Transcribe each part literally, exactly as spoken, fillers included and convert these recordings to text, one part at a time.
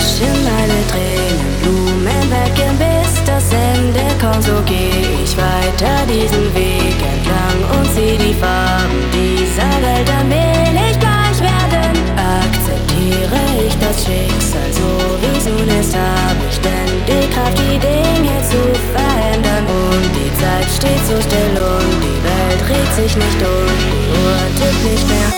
waschen meine Tränen, Blumen wecken, bis das Ende kommt. So geh ich weiter diesen Weg entlang und zieh die Farben dieser Welt, dann will ich gleich werden. Akzeptiere ich das Schicksal, so wie es nun ist, hab ich denn die Kraft, die Dinge zu verändern. Und die Zeit steht so still und die Welt regt sich nicht und die Uhr tickt nicht mehr.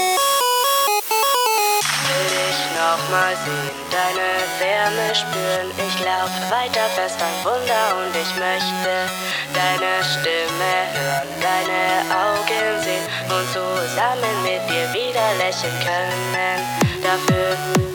Mal sehen, deine Wärme spüren. Ich glaub weiter fest an Wunder und ich möchte deine Stimme hören, deine Augen sehen und zusammen mit dir wieder lächeln können. Dafür